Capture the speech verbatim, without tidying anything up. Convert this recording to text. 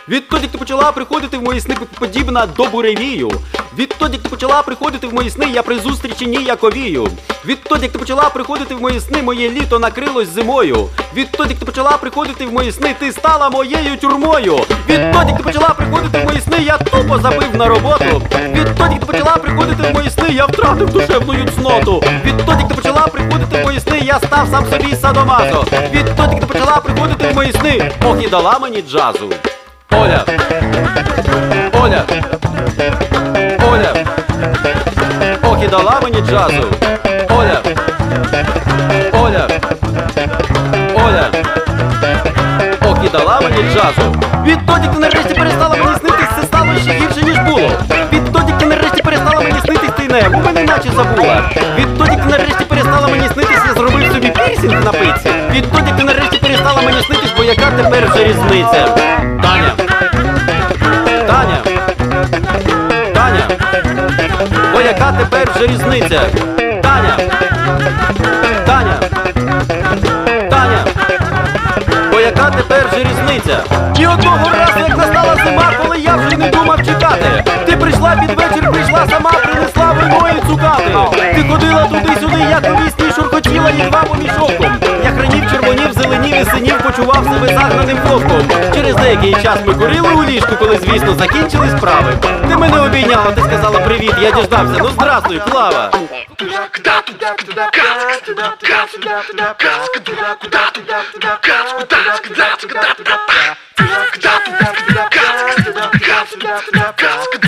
Відтоді, як ти почала приходити в мої сни, подібна до буревію. Відтоді, як ти почала приходити в мої сни, я при зустрічі ніяковію. Відтоді, як ти почала приходити в мої сни, моє літо накрилось зимою. Відтоді, як ти почала приходити в мої сни, ти стала моєю тюрмою. Відтоді, як ти почала приходити в мої сни, я тупо забив на роботу. Відтоді, як ти почала приходити в мої сни, я втратив душевну цноту. Відтоді, як ти почала приходити в мої сни, я став сам собі садомазо. Відтоді, як ти почала приходити в мої сни, ох і дала мені джазу. Оля, Оля, Оля, ох і дала мені джазу. Оля, Оля, Оля, ох і дала мені джазу. Відтоді, як ти нарешті перестала мені снитись, це стало ще гірше, ніж було. Відтоді, як ти нарешті перестала мені снитись, ти небо мене наче забула. Відтоді, як ти нарешті перестала мені снитись, я зробив собі пірсінг на пиці. Відтоді, як ти нарешті перестала мені снитись, бо яка тепер вже різниця? Таня, Таня, Таня, бо яка тепер вже різниця? Таня, Таня, Таня, бо яка тепер вже різниця? І одного разу, як настала зима, коли я вже не думав чекати, ти прийшла під вечір, прийшла сама, принесла вино і цукати. Ти ходила туди-сюди, як у вісні, шурхотіла їдвamo мішоком. Я хранів, червонів, зеленів і синів, почував себе загнаним вовком. Через деякий час ми курили у ліжку, коли, звісно, закінчили справи. Ти мене обійняла, ти сказала привіт, я діждався, ну здрастуй, Клава. Куда, куда, куда, куда, куда, куда, куда, куда, куда, куда, куда,